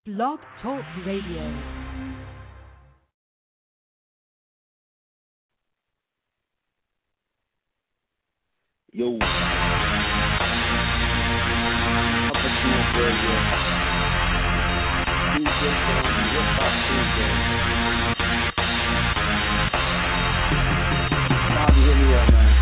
Blog Talk Radio. Yo, Upper Smoke Radio. DJ Hip Hop Tuesday. Bobby, hit me up, man.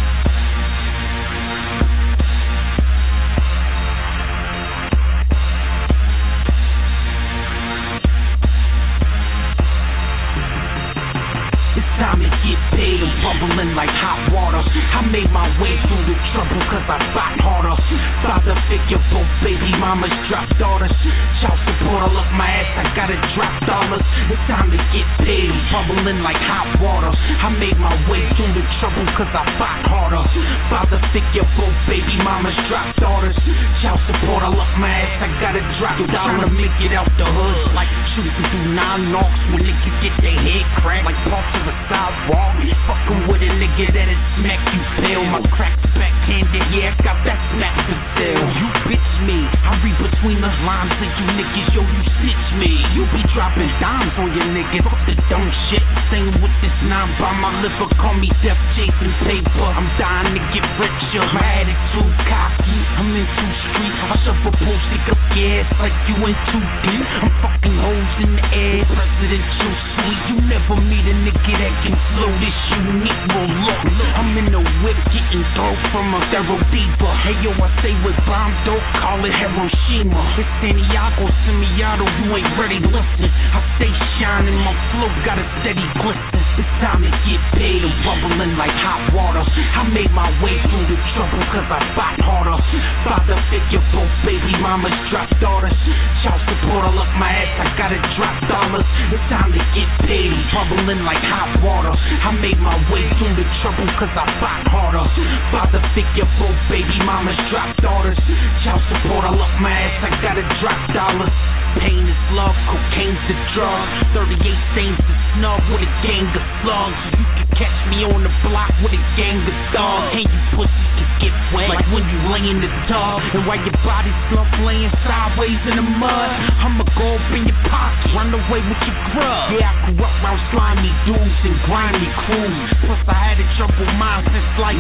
Time to get paid, I'm bubbling like hot water. I made my way through the trouble cause I fought harder. Father figure, both baby mamas drop daughters. Child support, I love my ass, I gotta drop dollars. It's time to get paid, I'm bubbling like hot water. I made my way through the trouble cause I fought harder. Father figure, both baby mamas drop daughters. Child support, I love my ass, I gotta drop dollars. Trying to make it out the hood, like shooting through 9 knocks when niggas get their head cracked like parts of a sidewalk. Fucking with a nigga that'll smack you pale. My crack's backhanded, yeah, I got that smack to sell. You bitch me, I read between the lines of you niggas, yo, you snitch me. You be dropping dimes on your niggas, fuck the dumb shit. Same with this 9 by my liver, call me Def Jason Paper. I'm dying to get richer, my attitude cocky, I'm in too street. I suffer bull, stick up gas like you in too deep. I'm fucking hoes in the air, presidential suite. You never meet a nigga that can slow this unique roll up. I'm in the whip getting dope from a Thero Beaver. Hey yo, I say with bomb dope, call it Hiroshima. It's Santiago, Semiato, you ain't ready, listen. I stay shining, my flow got a steady glisten. It's time to get paid, I'm bubbling like hot water. I made my way through the trouble cause I fought harder. Father figure, both baby mamas drop daughters. Child support, I love my ass, I gotta drop dollars. It's time to get paid, I'm bubbling like hot water. I made my way through the trouble cause I fought harder. Father figure, both baby mamas drop daughters. Child support, I love my ass, I gotta drop dollars. Pain is love, cocaine's the drug. 38 stains to snug with a gang of slugs. You can catch me on the block with a gang of dogs. And you pussies can get wet like when you lay in the tub. And while your body slump laying sideways in the mud, I'ma go up in your pocket, run away with your grub. Yeah, I grew up around slimy dudes and grimy crews. Plus I had a troubled mind since like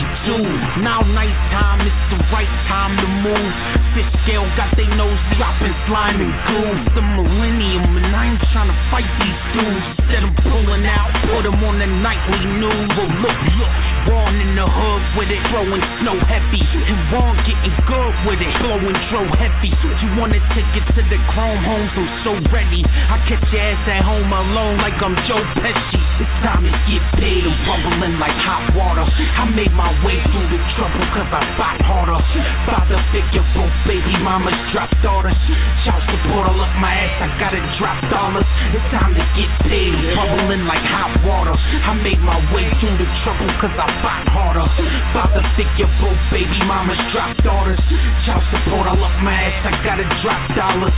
92. Now nighttime, it's the right time to move. Fish scale got they nose dropping slime and goo. The millennium and I ain't trying to fight these dudes. Instead I'm pulling out, put them on the nightly news. Well look, born in the hood with it, throwing snow heavy. And Ron getting good with it, blowing dro heavy. You wanna take it to the chrome homes, I'm so ready. I catch your ass at home alone like I'm Joe Pesci. It's time to get paid, I'm bubbling like hot water. I made my way through the trouble cause I fought harder. Father figure, both baby mamas drop daughters. Child support, I love my ass, I gotta drop dollars. It's time to get paid, bubbling like hot water. I made my way through the trouble cause I fought harder. Father figure, both baby mamas drop daughters. Child support, I love my ass, I gotta drop dollars.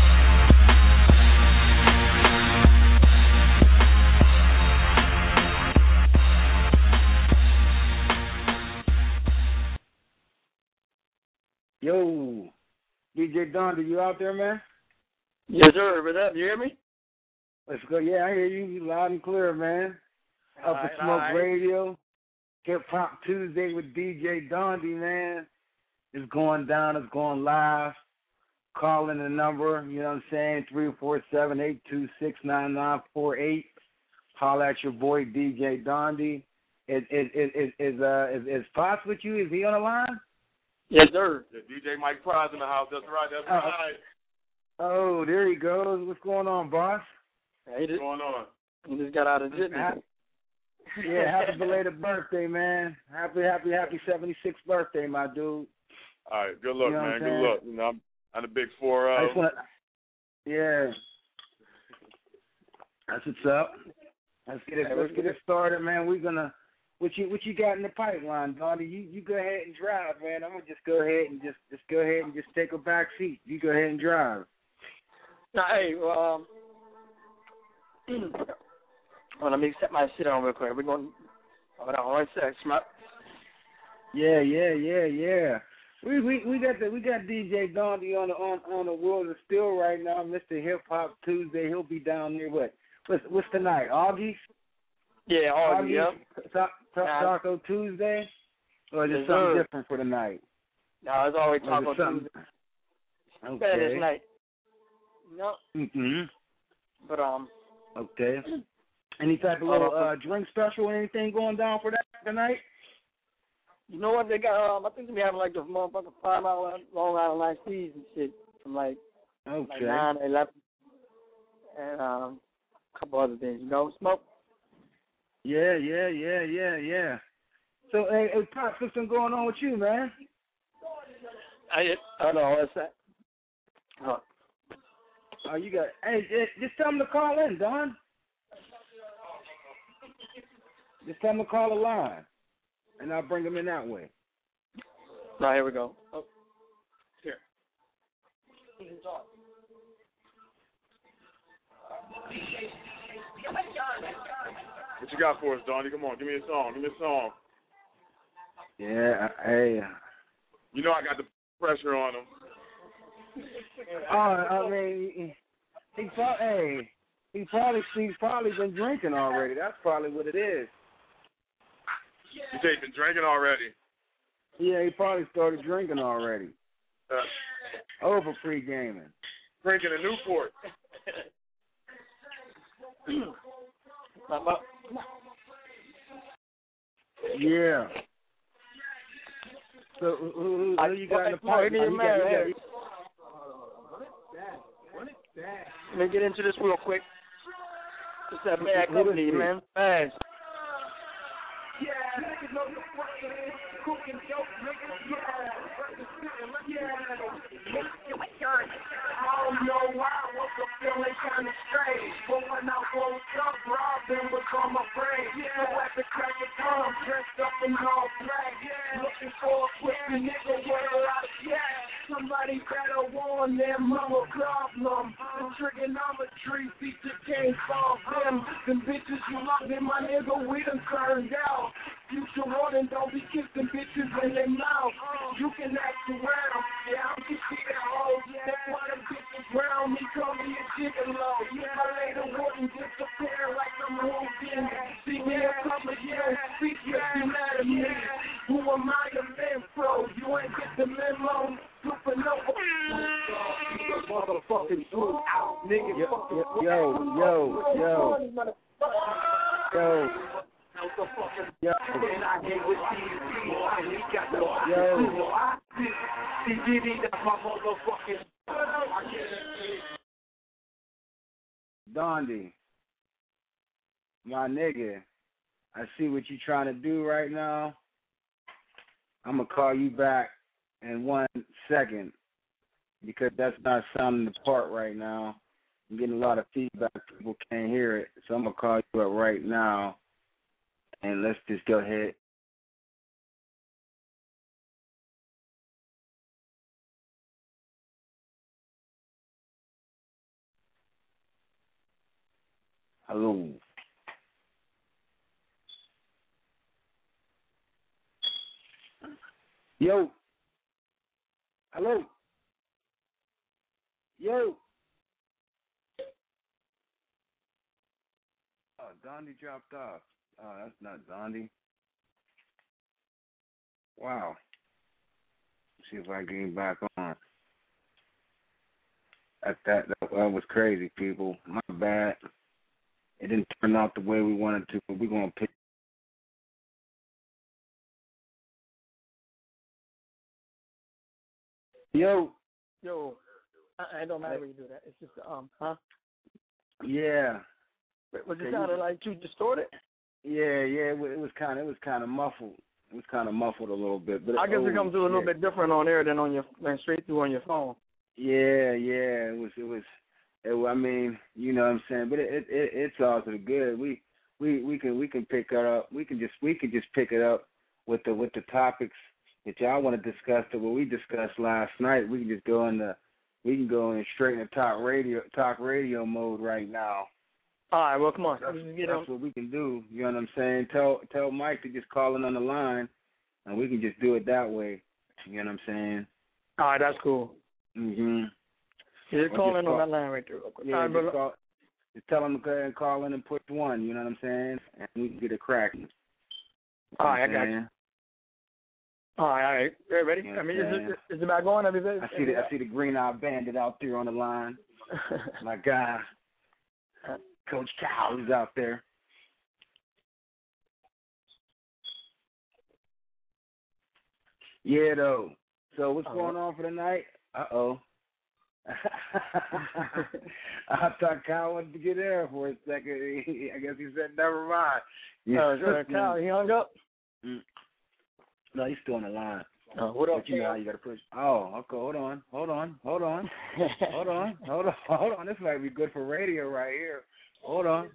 Yo, DJ Don, you out there, man? Yes, sir. What's up? You hear me? Let's go. Yeah, I hear you loud and clear, man. Upper Smoke Radio, Hip Hop Tuesday with DJ Dondi, man. It's going down. It's going live. Calling the number, you know what I'm saying, 347-826-9948. Holler at your boy, DJ Dondi. Is Fox with you? Is he on the line? Yes, sir. Yeah, DJ Mike Prize in the house. That's right. That's right. Oh, there he goes. What's going on, boss? Hey, What's going on? He just got out of jitney. Yeah, happy belated birthday, man. Happy 76th birthday, my dude. All right, good luck, you know man. Good luck. You know, I'm the big 4-0. Yeah. That's what's up. Let's get it started, man. We're gonna what you got in the pipeline, Donnie? You go ahead and drive, man. I'm gonna just go ahead and just go ahead and just take a back seat. You go ahead and drive. Now, hey, well, let me set my shit on real quick. We're going. Hold on, one sec, Schmuck. Yeah. We got DJ Dondi on the World of Steel right now. Mr. Hip Hop Tuesday. He'll be down there. What's tonight? Augie's? Yeah, Augie. Yep. Taco Tuesday, or is it something different for tonight? No, it's always Taco Tuesday. Okay. Better this night. No. But Okay. Any type of little drink special or anything going down for that tonight? You know what they got? I think they be having like the motherfucking $5 Long Island iced teas and shit from like 9 to 11, and a couple other things. You know, smoke. Yeah. So, hey, Pop, what's been going on with you, man? I know what's that. Oh, you got. Hey, just tell them to call in, Don. Just tell them to call the line, and I'll bring them in that way. All right, here we go. Oh, here. What you got for us, Donnie? Come on, give me a song. Yeah, hey. You know I got the pressure on him. I mean, he's probably been drinking already. That's probably what it is. You say he's been drinking already? Yeah, he probably started drinking already. Over pre-gaming. Drinking a Newport. Yeah. So who you got in the party? Let me get into this real quick. It's that bad company, man. Fast. I don't know why I woke up feeling kind of strange, but when I woke up, Robin was on my brain. So at the crack of dawn, dressed up in all black, looking for a quick nigga with a lot of gas. Somebody better warn them, mama problem. The trigonometry feature can't solve them. Them bitches you love them, my nigga, we done turned out. Future warning, don't be kissing bitches in their mouth. You can act around, yeah, I'm just see that hoe. That's why them bitches round me, call me a gigolo. I later wouldn't disappear like I'm moving. See me a couple of years, features be mad at me. Who am I, a man pro? You ain't get the memo. Supernova. Motherfucking swoop out, nigga. Dondi, my nigga, I see what you trying to do right now. I'm going to call you back in 1 second because that's not sounding the part right now. I'm getting a lot of feedback. People can't hear it. So I'm going to call you up right now, and let's just go ahead. Hello. Yo. Hello. Yo. Oh, Dondi dropped off. Oh, that's not Dondi. Wow. Let's see if I can get back on. That was crazy, people. My bad. It didn't turn out the way we wanted to, but we're going to pick. Yo, I don't matter where you do that. It's just huh? Yeah. Was it sounded like too distorted? Yeah. It was kind of muffled. It was kind of muffled a little bit, but I guess it comes through a little bit different on air than straight through on your phone. Yeah. It was. I mean, you know what I'm saying, but it's all to the good. We can pick it up. We can just pick it up with the topics that y'all want to discuss. What we discussed last night, we can just go in straight into talk radio mode right now. All right, well, come on. That's what we can do. You know what I'm saying? Tell Mike to just call in on the line, and we can just do it that way. You know what I'm saying? All right, that's cool. Mm-hmm. Just call in on that line right there. Yeah, just tell them to go ahead and call in and push 1, you know what I'm saying? And we can get it cracking. All right, I got you. All right. Ready? You know I mean, is it about going? I see the green-eyed bandit out there on the line. My guy, Coach Cal, is out there. Yeah, though. So what's going on for the night? Uh-oh. I thought Kyle wanted to get there for a second. I guess he said, never mind. Kyle, he hung up? No, he's still on the line. What up, but you know how you got to push. Oh, okay. Hold on. This might be good for radio right here. Hold on.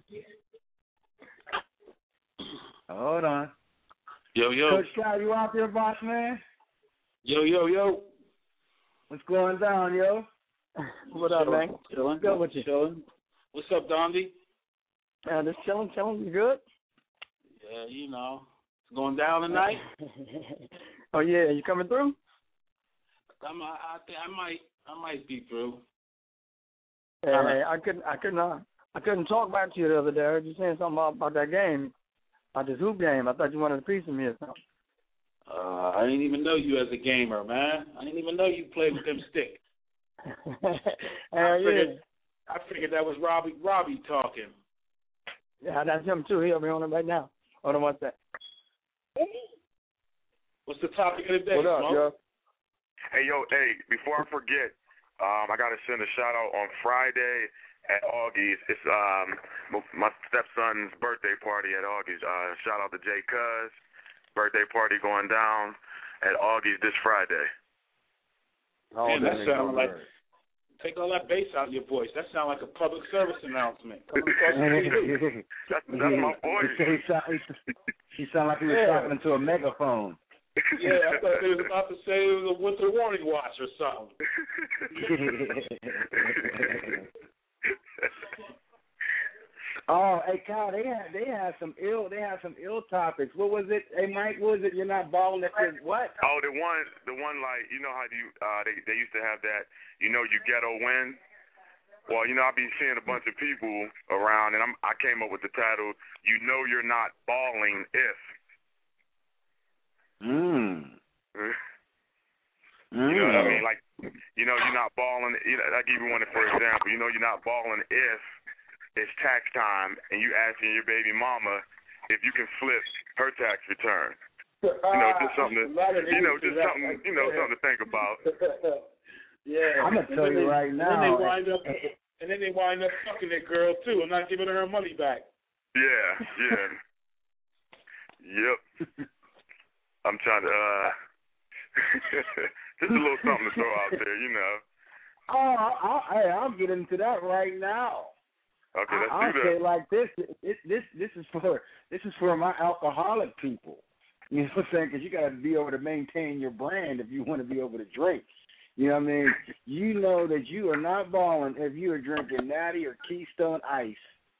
Yo. Coach Kyle, you out there, boss man? Yo. What's going down, yo? What up, man? Chilling. Good with you. Chilling. What's up, Dondi? Just chilling. You good? Yeah, you know. It's going down tonight. Oh yeah, you coming through? I might be through. Hey, I couldn't talk back to you the other day. I heard you saying something about that game, about this hoop game. I thought you wanted a piece of me or something. I didn't even know you as a gamer, man. I didn't even know you played with them sticks. I figured that was Robbie talking. Yeah, that's him too. He'll be on it right now. Hold on one sec. What's the topic of the day? What up, yo? Hey, before I forget, I got to send a shout out on Friday at Augie's. It's my stepson's birthday party at Augie's. Shout out to Jay Cuz. Birthday party going down at Augie's this Friday. Man, that sounds like, take all that bass out of your voice. That sounds like a public service announcement. That's my voice. He sounded like he was talking into a megaphone. Yeah, I thought they was about to say it was a winter warning watch or something. Oh, hey Kyle, they had some ill topics. What was it? Hey Mike, what was it? You're not balling at this what? Oh, the one like, you know how they used to have that, you ghetto win. Well, I be seeing a bunch of people around, and I came up with the title, "You Know You're Not Balling If." You know what I mean? Like, you're not balling. I give you one for example. You're not balling if it's tax time and you asking your baby mama if you can flip her tax return. Just something to, something to think about. Yeah, I'm gonna tell you right now. And then they wind up fucking that girl too and not giving her money back. Yeah. Yep. I'm trying to just a little something to throw out there, Oh, I'll get into that right now. Okay, let's I'll do that. say it like this. This is for my alcoholic people. You know what I'm saying? Because you got to be able to maintain your brand if you want to be able to drink. You know what I mean? You know that you are not balling if you are drinking Natty or Keystone Ice.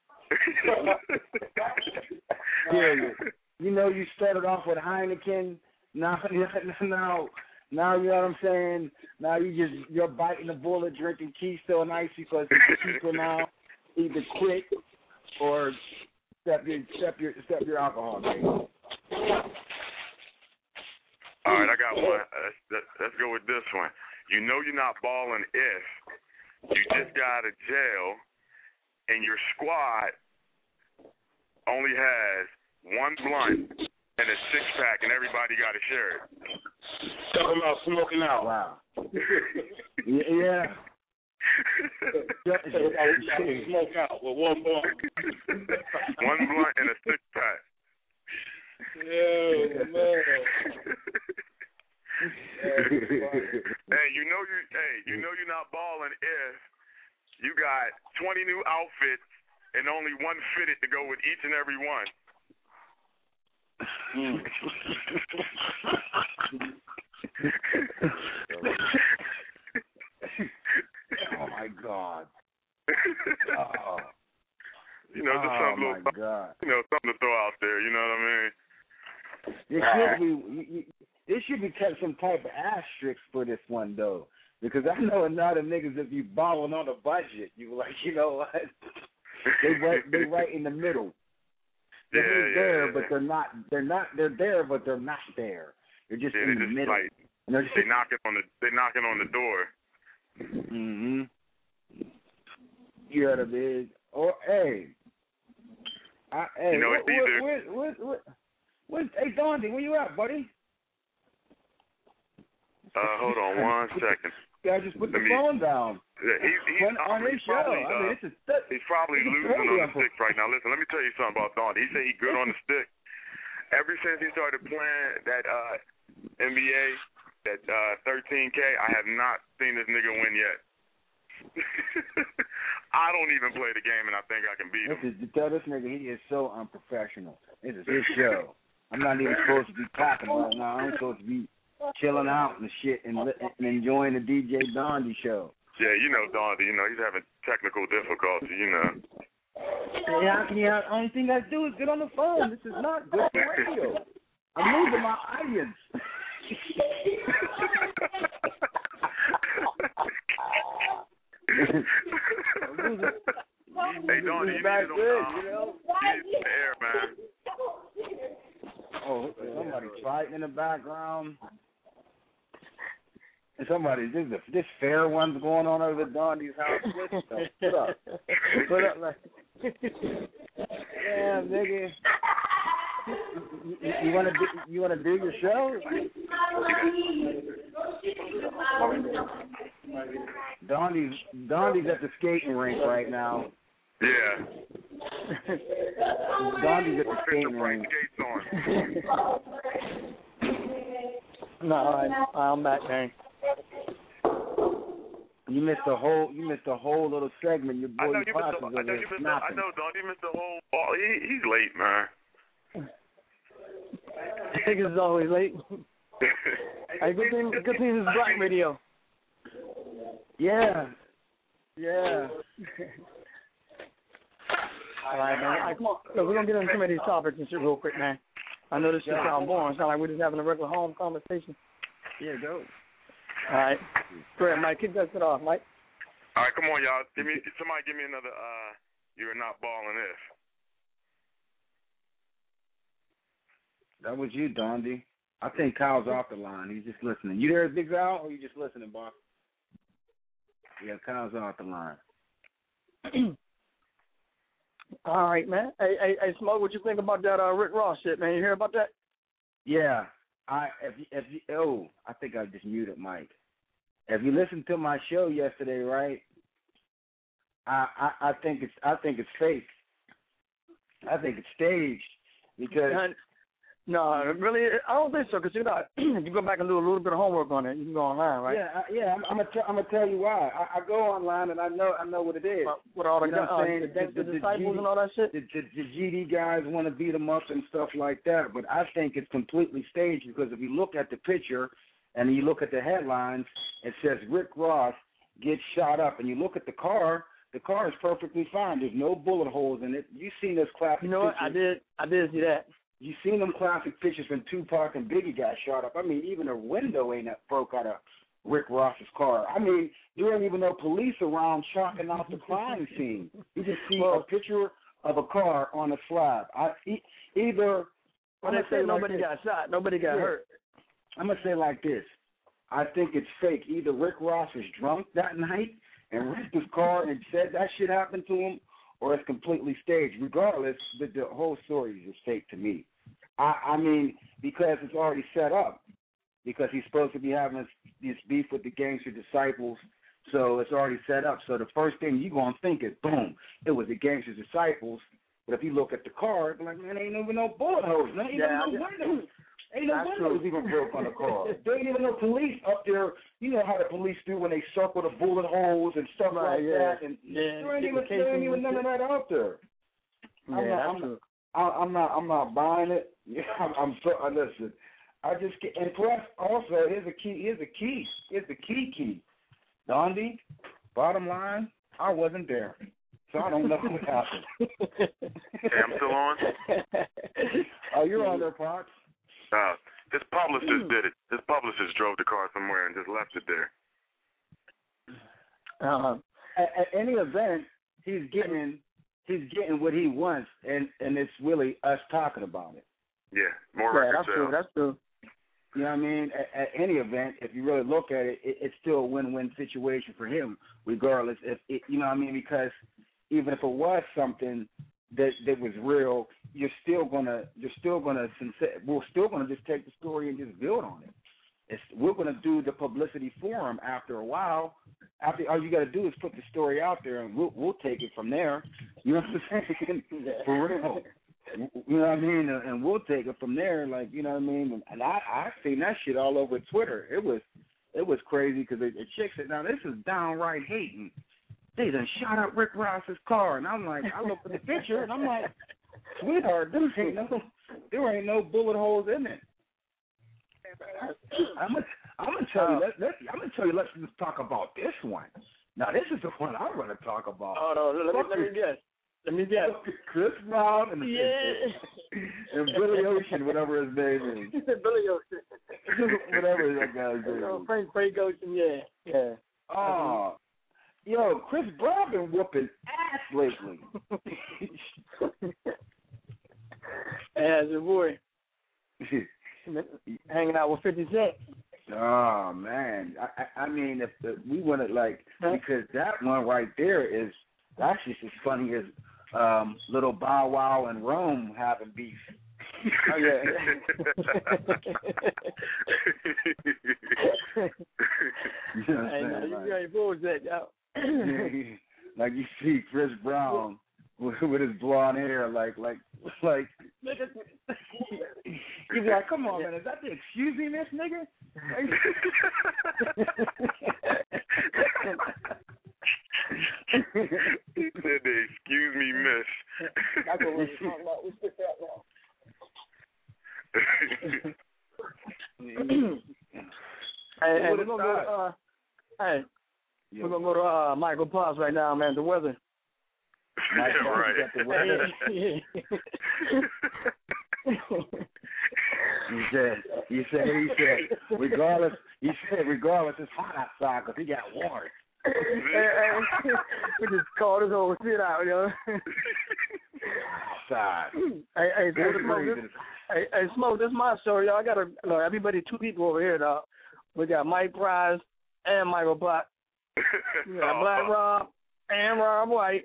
Period. You started off with Heineken. Now, you know what I'm saying? Now you're biting the bullet, drinking Keystone Ice because it's cheaper now. Either quit or step your alcohol game. All right, I got one. Let's go with this one. You're not balling if you just got out of jail and your squad only has one blunt and a six-pack and everybody got to share it. Talking about smoking out. Wow. Yeah. Smoke out with one blunt. One blunt and a six-pack. Yeah, man. Hey, you're not balling if you got 20 new outfits and only one fitted to go with each and every one. Oh my God. Oh. Just something something to throw out there. You know what I mean? It it should be some type of asterisk for this one though, because I know a lot of niggas if you balling on a budget, you like, you know what? they right in the middle. They're there, but they're not. They're there, but they're not there. They're just in the middle. Like, they knocking on the door. Mhm. You know what I mean? Or hey, you know, hey, Dondi, where you at, buddy? Hold on 1 second. Yeah, just put the phone down. He's on his show. He's probably losing on the stick right now. Listen, let me tell you something about Dondi. He said he's good on the stick. Ever since he started playing that NBA, that 13K, I have not seen this nigga win yet. I don't even play the game, and I think I can beat him. Tell this nigga he is so unprofessional. This is his show. I'm not even supposed to be clapping right now. I'm supposed to be chilling out and shit and enjoying the DJ Dondi show. Yeah, you know Dondi. You know he's having technical difficulty. You know. Yeah, only thing I do is get on the phone. This is not good for radio. I'm losing my audience. Hey, Dondi, you need the air, man. Oh, somebody's fighting in the background. This fair one's going on over at Dondi's house. Put up, like. Yeah, nigga. You wanna do your show? Dondi's at the skating rink right now. Yeah. Dondi's at the skating rink. No, I'm back, man. You missed a whole little segment. Your boy I know, Dondi missed the whole ball. He's late, man. I think it's always late. Hey, good thing this is Black Radio. Yeah. All right, man. All right, come on. Look, we're going to get into some of these topics and shit real quick, man. I know this shit sounds boring. It sounds like we're just having a regular home conversation. Yeah, go. All right. Go ahead, Mike. Kick that shit off, Mike. All right, come on, y'all. Somebody give me another, you're not balling this. That was you, Dondi. I think Kyle's off the line. He's just listening. You there, Big Al, or you just listening, boss? Yeah, Kyle's off the line. All right, man. Hey, Smoke, what you think about that Rick Ross shit, man? You hear about that? Yeah. I think I just muted Mike. If you listened to my show yesterday, right? I think it's fake. I think it's staged because. No, really, I don't think so. Because you go back and do a little bit of homework on it. You can go online, right? Yeah. I'm gonna tell you why. I go online and I know what it is. What all the disciples and all that shit. The GD guys want to beat them up and stuff like that, but I think it's completely staged because if you look at the picture and you look at the headlines, it says Rick Ross gets shot up, and you look at the car. The car is perfectly fine. There's no bullet holes in it. You've seen those classic. You know what? Pictures. I did see that. You seen them classic pictures when Tupac and Biggie got shot up. I mean, even a window ain't broke out of Rick Ross's car. I mean, there ain't even no police around chalking out the crime scene. You just see a picture of a car on a slab. Nobody got shot. Nobody got hurt. I'm going to say it like this. I think it's fake. Either Rick Ross was drunk that night and wrecked his car and said that shit happened to him, or it's completely staged. Regardless, the whole story is just fake to me. I mean, because it's already set up. Because he's supposed to be having this beef with the gangster disciples, so it's already set up. So the first thing you're going to think is, boom, it was the gangster disciples. But if you look at the car, it's like, man, ain't even no bullet holes. Ain't even no windows. Ain't no windows even broke on the car. There ain't even no police up there. You know how the police do when they circle the bullet holes and stuff like that. And there ain't even none of that out there. I'm not buying it. Listen. I just get, and plus also here's the key. Dondi, bottom line, I wasn't there, so I don't know what happened. Hey, I'm still on. Oh, you're on there, Pops. His publicist did it. His publicist drove the car somewhere and just left it there. At any event, he's getting what he wants, and it's really us talking about it. Yeah, more record sales. That's true. You know what I mean? At any event, if you really look at it, it's still a win-win situation for him, regardless. You know what I mean? Because even if it was something that was real, we're still gonna just take the story and just build on it. We're gonna do the publicity for him after a while. After all you got to do is put the story out there, and we'll take it from there. You know what I'm saying? For real. You know what I mean? And we'll take it from there. Like, you know what I mean? And I seen that shit all over Twitter. It was crazy because the chick said, "Now this is downright hating. They done shot up Rick Ross's car," and I'm like, I looked at the picture and I'm like, sweetheart, there ain't no bullet holes in it. I'm gonna tell you. I'm gonna tell you. Let's just talk about this one. Now, this is the one I want to talk about. Oh no, let me guess. Chris Brown and Billy Ocean, whatever his name is. Billy Ocean. Whatever that guy's name. Frank Ocean, yeah. Oh, yo, Chris Brown been whooping ass lately. As a boy. Hanging out with 50 Cent. Oh man, I mean, if we want to because that one right there is that's just as funny as little Bow Wow and Rome having beef. Oh yeah. You know what I'm saying? You got your bullshit, yo. Like you see Chris Brown with his blonde hair, like. He's like, come on, man, is that the excuse me, miss, nigga? He said the excuse me, miss. That's what we're talking about. We stick that now. Hey, we're gonna go to we're gonna go to Michael Potts right now, man. The weather. Yeah, right. The weather. He said, regardless, it's hot outside because he got water. We just called this whole shit out, yo. Outside. Hey, Smoke, this is my story, y'all. I got everybody, two people over here, dog. We got Mike Price and Michael Black. We got Black Rob and Rob White.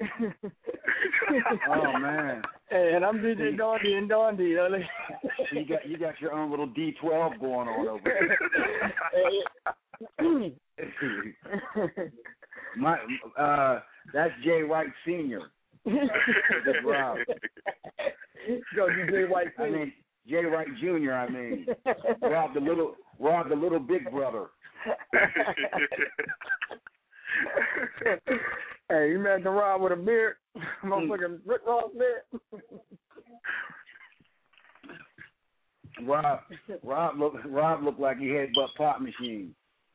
Oh man. And I'm DJ Dondi and Dondi. You got your own little D12 going on over there. That's Jay White Sr. That's Rob. Go Jay White Sr. I mean Jay White Jr. I mean Rob the little big brother. Hey, you imagine Rob with a beard? Motherfucking Rick Ross beard. Rob looked like he had butt pop machine.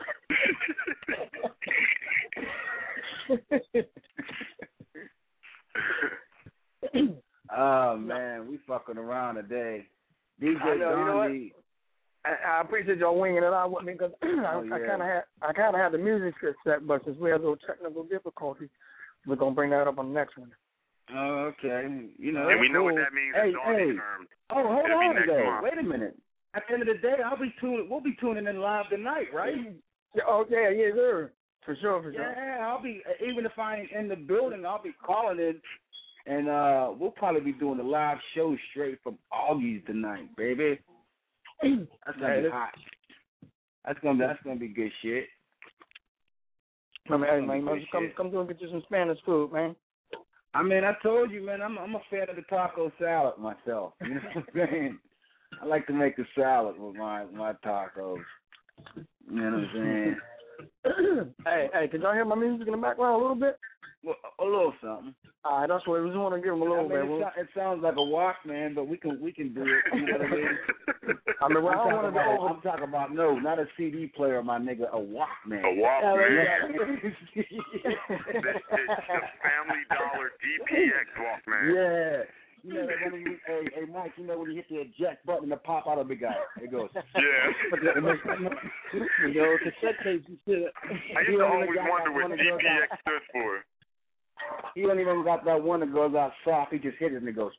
Oh man, we fucking around today. DJ Dondi. I appreciate y'all winging it out with me because I kind of had the music script set, but since we had a little technical difficulty, we're gonna bring that up on the next one. Oh, okay. You know, and we know what that means in Dondi terms. Oh, hold on today. Wait a minute. At the end of the day, we'll be tuning in live tonight, right? Oh yeah, sir. For sure. Yeah, I'll be, even if I ain't in the building, I'll be calling in, and we'll probably be doing a live show straight from Augie's tonight, baby. That's gonna be hot. That's gonna be good shit. Man, come through and get you some Spanish food, man. I mean, I told you, man, I'm a fan of the taco salad myself. You know what I'm saying? I like to make a salad with my tacos. You know what I'm saying? Hey, can y'all hear my music in the background a little bit? Well, a little something. All right, that's what we just want to give them a little bit. It sounds like a Walkman, but we can do it. You know what I mean? I'm talking about not a CD player, my nigga, a Walkman. A Walkman. The Family Dollar DPX Walkman. You know that when you, hey, Mike, you know when you hit the eject button to pop out of the guy, it goes. Yeah. You know, cassette tapes and shit. I used to always wonder what DPX stood for. He don't even got that one that goes out soft. He just hit it and it goes.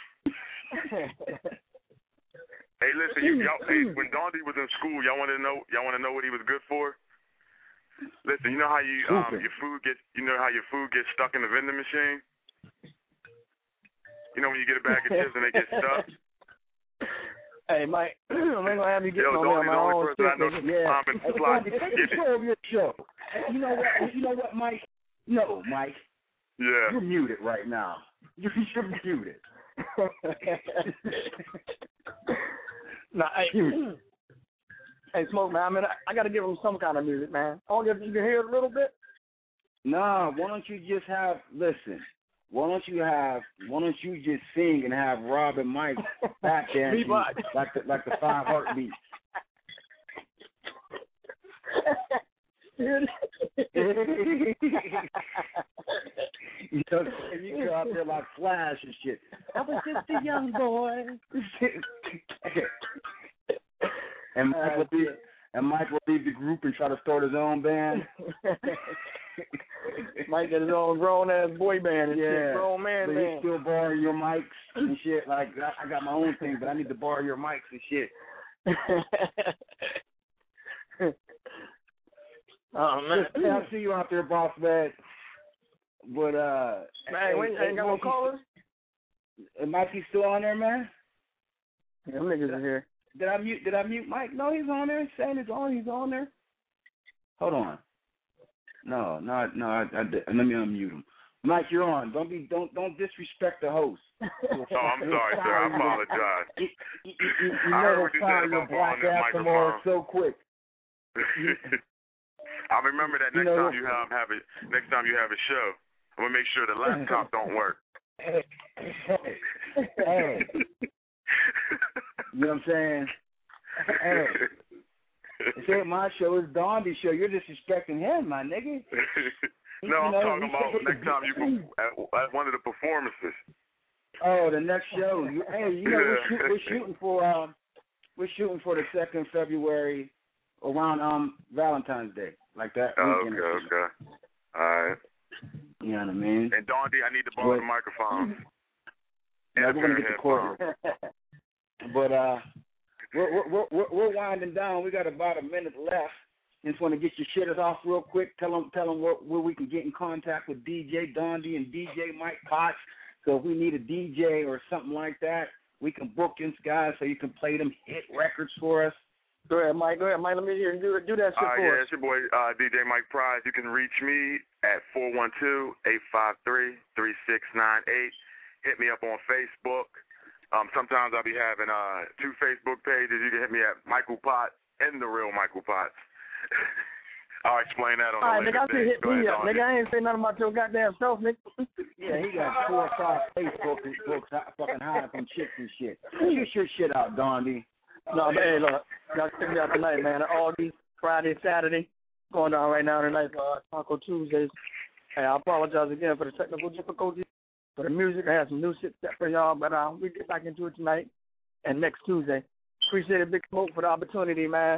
Hey, listen, when Dondi was in school, y'all want to know what he was good for? Listen, you know how your food gets stuck in the vending machine? You know when you get a bag of chips and they get stuck? Hey, Mike, I'm gonna have you get on my own shit. Yeah. Take control of your show. You know what, Mike? No, Mike. Yeah. You're muted right now. You're muted. Nah, hey, Smoke, man. I mean, I got to give him some kind of music, man. I don't know if you can hear it a little bit. Nah, why don't you just listen? Why don't you just sing and have Rob and Mike back there like the 5 heartbeats? You know, you go out there like Flash and shit. I was just a young boy. And Mike will leave the group and try to start his own band. Mike got his own grown ass boy band and shit, grown man band. You still borrow your mics and shit. Like I got my own thing, but I need to borrow your mics and shit. Oh man, I see you out there, boss man. But man, ain't got no callers. And Mikey still on there, man? Them niggas are here. Did I mute Mike? No, he's on there. Saying he's on there. Hold on. No. Let me unmute him. Mike, you're on. Don't disrespect the host. Oh, I'm sorry, sir. I apologize. You never find your black ass tomorrow so quick. I remember that next time you have a show, I'm gonna make sure the laptop don't work. Hey. You know what I'm saying? Hey. This ain't my show, it's Dondi's show. You're disrespecting him, my nigga. No, I'm talking about next time you at one of the performances. Oh, the next show. We're shooting for the 2nd February around Valentine's Day, like that. Okay. All right. You know what I mean? And Dondi, I need to borrow the microphone. We're gonna get the cord. But we're winding down. We got about a minute left. Just want to get your shit off real quick. Tell them where we can get in contact with DJ Dondi and DJ Mike Potts. So if we need a DJ or something like that, we can book these guys so you can play them hit records for us. Go ahead, Mike. Let me hear you do that shit for us. Yeah, it's your boy DJ Mike Prize. You can reach me at 412-853-3698. Hit me up on Facebook. Sometimes I'll be having 2 Facebook pages. You can hit me at Michael Potts and the real Michael Potts. I'll explain that on the later nigga, day. Nigga, I ain't say nothing about your goddamn self, nigga. Yeah, he got 4 or 5 Facebook books fucking hiding from chicks and shit. Shoot your shit out, Dondi. No, but hey, look, y'all check me out tonight, man. All these Friday, Saturday, going down right now tonight for Taco Tuesdays. Hey, I apologize again for the technical difficulties. For the music, I have some new shit set for y'all, but we get back into it tonight and next Tuesday. Appreciate it, Big Smoke, for the opportunity, man.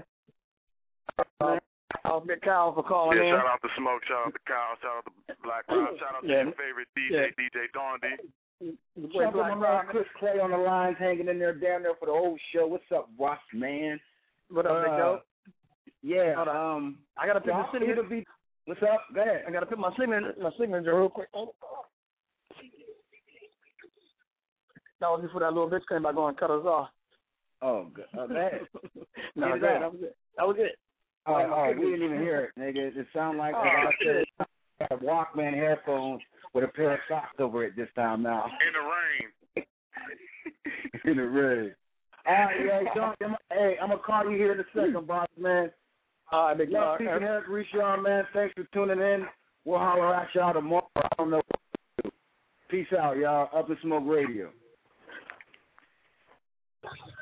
Big Kyle for calling in. Shout out to Smoke, shout out to Kyle, shout out to Black Rob, shout out to your favorite DJ, DJ Dondi. Shout out to my man Chris Clay on the lines, hanging in there down there for the whole show. What's up, Ross, man? What up, Big Dope? Yeah, I gotta pick my signature. What's up? Go ahead. I gotta pick my signature real quick. That was before that little bitch came by going and cut us off. Oh, good. Go ahead. No, that was it. Oh, we didn't even hear it, nigga. It sounded like I had a Walkman headphones with a pair of socks over it this time now. In the rain. In the rain. All right, hey, I'm going to call you here in a second, boss, man. All right, big dog. Peace and Eric Richard, man. Thanks for tuning in. We'll holler at y'all tomorrow. I don't know what to do. Peace out, y'all. Up in Smoke Radio.